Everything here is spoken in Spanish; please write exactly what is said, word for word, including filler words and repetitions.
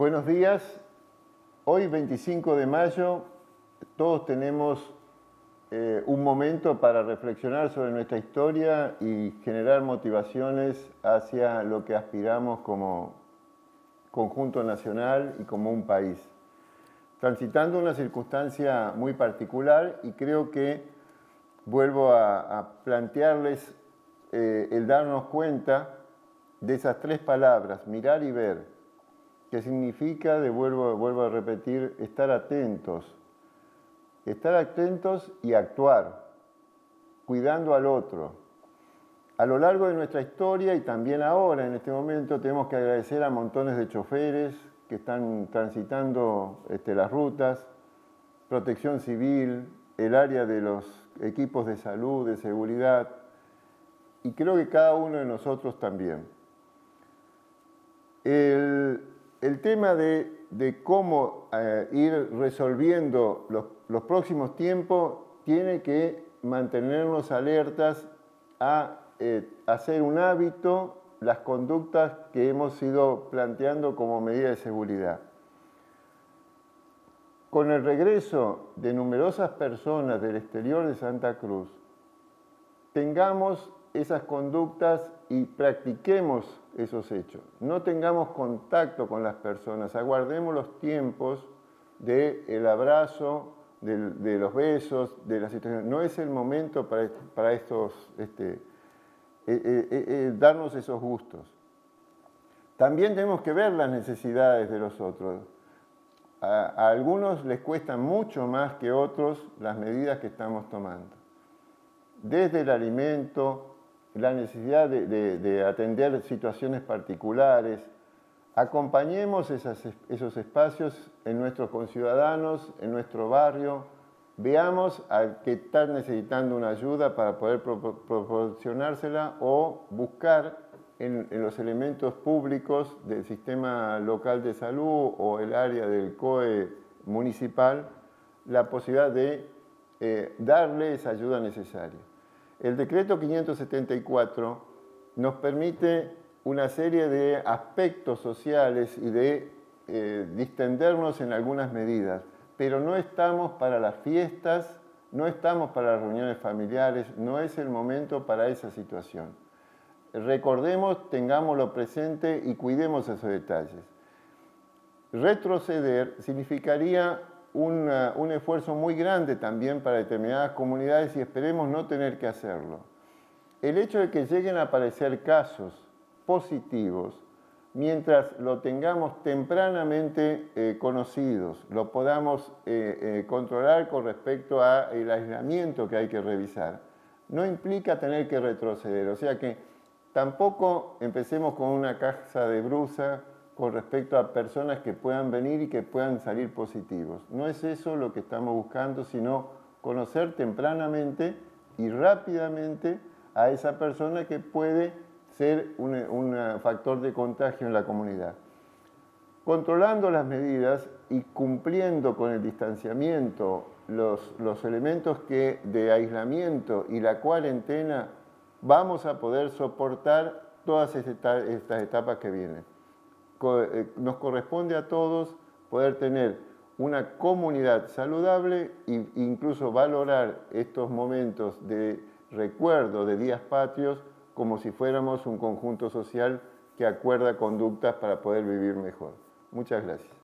Buenos días. Hoy, veinticinco de mayo, todos tenemos eh, un momento para reflexionar sobre nuestra historia y generar motivaciones hacia lo que aspiramos como conjunto nacional y como un país. Transitando una circunstancia muy particular, y creo que vuelvo a, a plantearles eh, el darnos cuenta de esas tres palabras, mirar y ver, que significa, de vuelvo, vuelvo a repetir, estar atentos. Estar atentos y actuar, cuidando al otro. A lo largo de nuestra historia y también ahora, en este momento, tenemos que agradecer a montones de choferes que están transitando este, las rutas, Protección Civil, el área de los equipos de salud, de seguridad, y creo que cada uno de nosotros también. El, el tema de, de cómo eh, ir resolviendo los, los próximos tiempos tiene que mantenernos alertas a eh, hacer un hábito las conductas que hemos ido planteando como medida de seguridad. Con el regreso de numerosas personas del exterior de Santa Cruz, tengamos esas conductas y practiquemos esos hechos. No tengamos contacto con las personas, aguardemos los tiempos del abrazo, de, de los besos, de la situación. No es el momento para, para estos, este, eh, eh, eh, darnos esos gustos. También tenemos que ver las necesidades de los otros. A, a algunos les cuesta mucho más que a otros las medidas que estamos tomando. Desde el alimento, la necesidad de, de, de atender situaciones particulares, acompañemos esas, esos espacios en nuestros conciudadanos, en nuestro barrio, veamos al que está necesitando una ayuda para poder pro, proporcionársela o buscar en, en los elementos públicos del sistema local de salud o el área del C O E municipal la posibilidad de eh, darle esa ayuda necesaria. El decreto quinientos setenta y cuatro nos permite una serie de aspectos sociales y de eh, distendernos en algunas medidas, pero no estamos para las fiestas, no estamos para las reuniones familiares, no es el momento para esa situación. Recordemos, tengámoslo presente y cuidemos esos detalles. Retroceder significaría Una, un esfuerzo muy grande también para determinadas comunidades y esperemos no tener que hacerlo. El hecho de que lleguen a aparecer casos positivos, mientras lo tengamos tempranamente eh, conocidos, lo podamos eh, eh, controlar con respecto al aislamiento que hay que revisar, no implica tener que retroceder. O sea que tampoco empecemos con una caja de brusa con respecto a personas que puedan venir y que puedan salir positivos. No es eso lo que estamos buscando, sino conocer tempranamente y rápidamente a esa persona que puede ser un, un factor de contagio en la comunidad. Controlando las medidas y cumpliendo con el distanciamiento, los, los elementos que, de aislamiento y la cuarentena, vamos a poder soportar todas estas etapas que vienen. Nos corresponde a todos poder tener una comunidad saludable e incluso valorar estos momentos de recuerdo de días patrios como si fuéramos un conjunto social que acuerda conductas para poder vivir mejor. Muchas gracias.